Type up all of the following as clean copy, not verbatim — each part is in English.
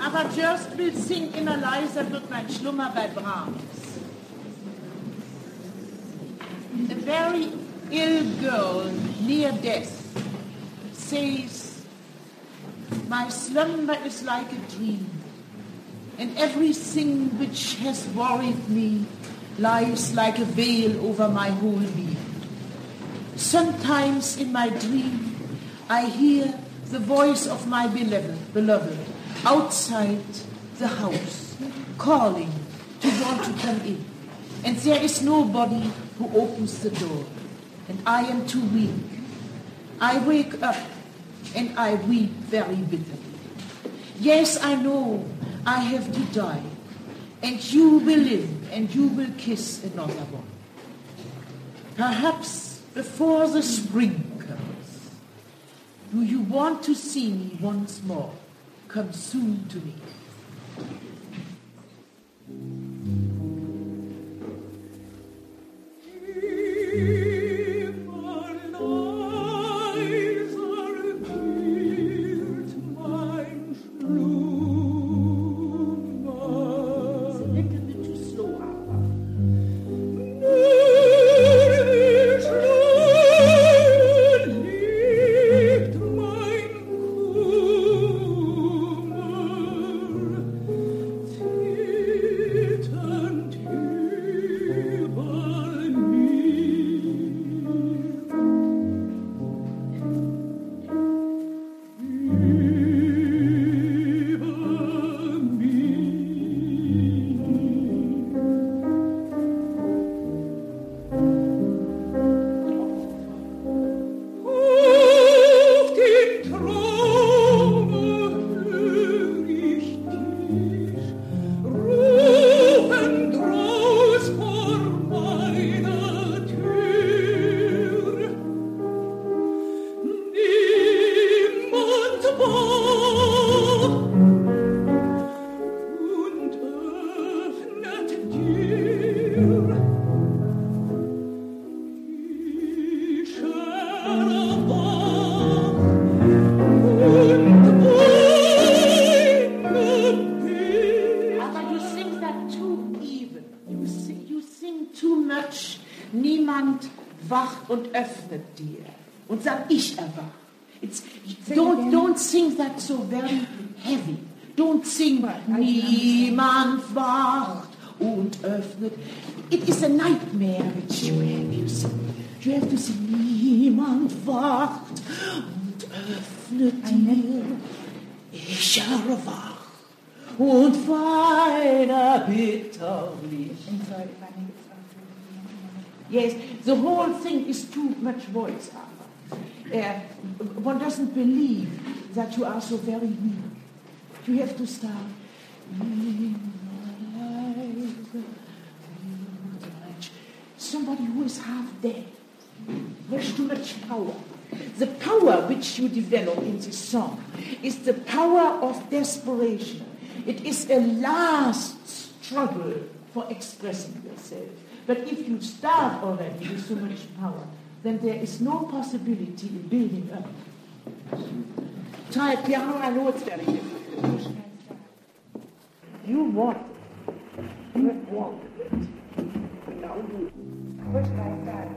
Aber Just will sing immer leiser, wird mein Schlummer bei Brahms. A very ill girl near death says, my slumber is like a dream, and everything which has worried me lies like a veil over my whole being. Sometimes in my dream I hear the voice of my beloved outside the house, calling to want to come in. And there is nobody who opens the door. And I am too weak. I wake up and I weep very bitterly. Yes, I know I have to die. And you will live and you will kiss another one. Perhaps before the spring comes. Do you want to see me once more? Come soon to me. Don't sing that so very heavy. Don't sing, niemand wacht und öffnet. It is a nightmare which you have to sing, niemand wacht und öffnet dir. Ich erwach und weine bitterlich. Yes, the whole thing is too much voice. One doesn't believe that you are so very weak. You have to start. Somebody who is half dead. There's too much power. The power which you develop in this song is the power of desperation. It is a last struggle for expressing yourself. But if you start already with so much power, then there is no possibility in building up. Try piano, I know it's very difficult. You want it. You want it. Now you push like that.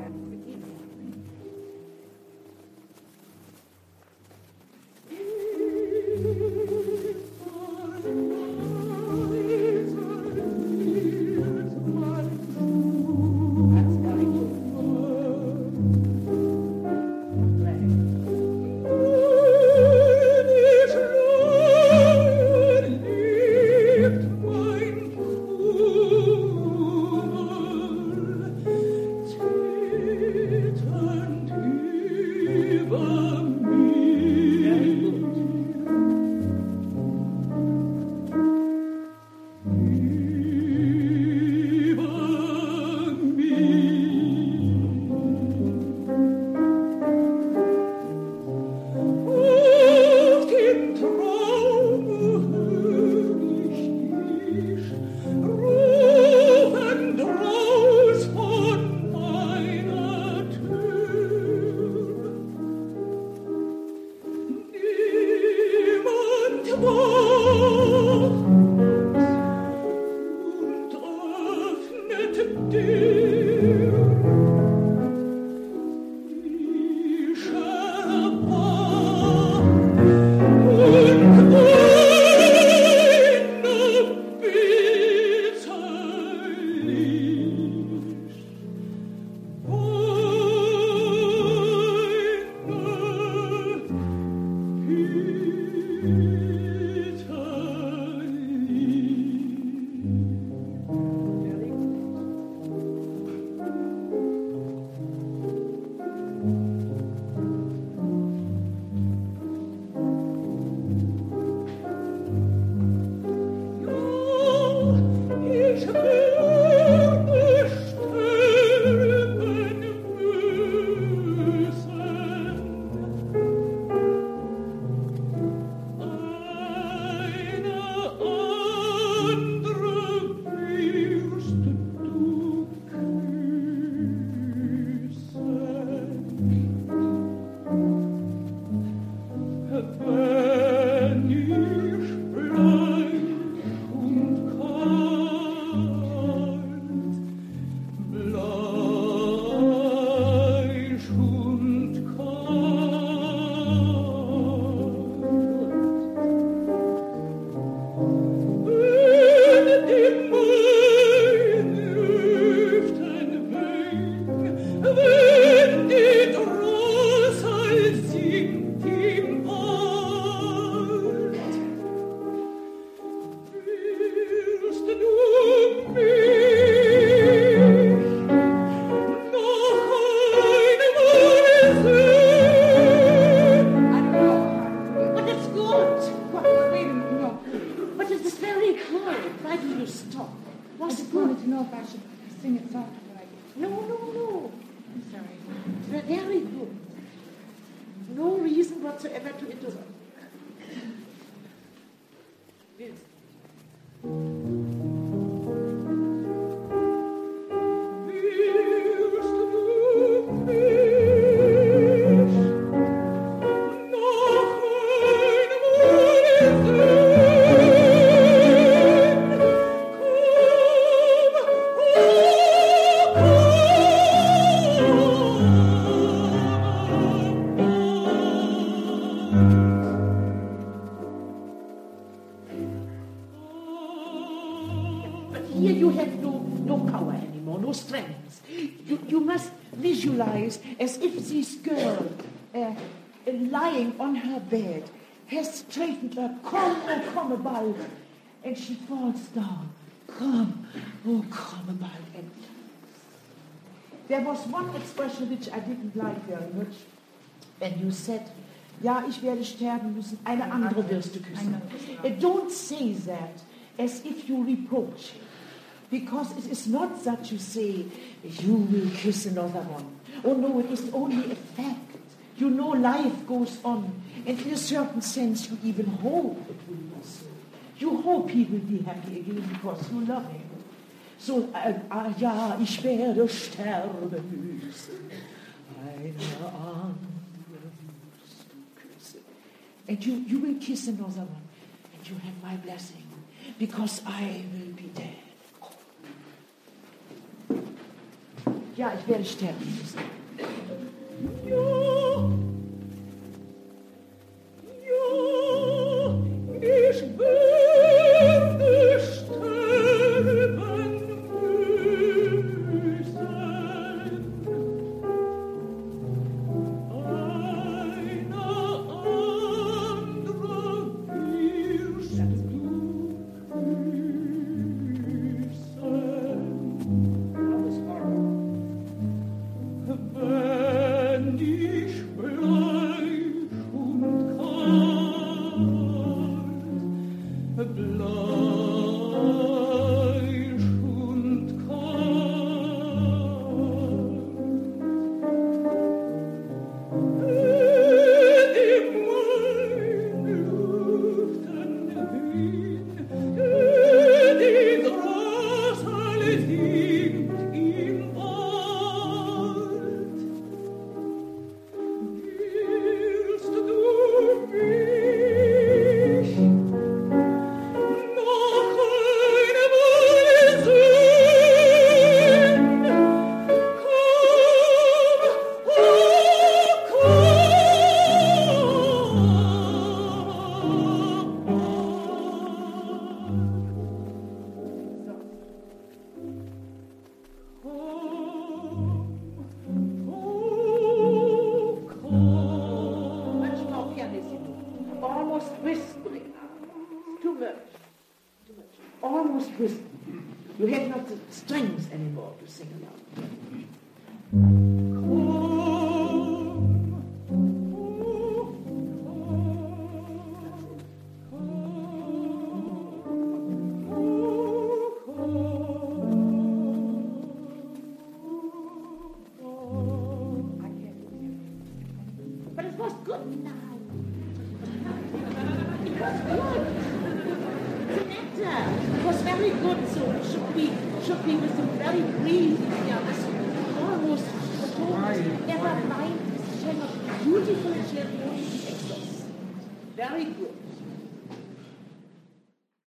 stop? I just wanted to know if I should sing it softer. No. I'm sorry. Very good. No reason whatsoever to interrupt. Yes. Here you have no power anymore, no strength. You must visualize as if this girl lying on her bed has straightened her, come about, and she falls down. Come about. And there was one expression which I didn't like very much, and you said, ja, ich werde sterben müssen, eine andere wirst du küssen. Don't say that as if you reproach him. Because it is not that you say, you will kiss another one. Oh no, it is only a fact. You know life goes on. And in a certain sense, you even hope it will be so. You hope he will be happy again because you love him. So, ja, ich werde sterben müssen. Eine andere wirst du küssen. And you will kiss another one. And you have my blessing. Because I will be dead. Ja, ich werde sterben müssen. Ja, ich werde sterben müssen. Eine andere wirst You have not the strength anymore to sing aloud. But it was good now. It was good. It was very good, so it should be with a very breathing, almost never mind, beautiful, exhaust. Very good.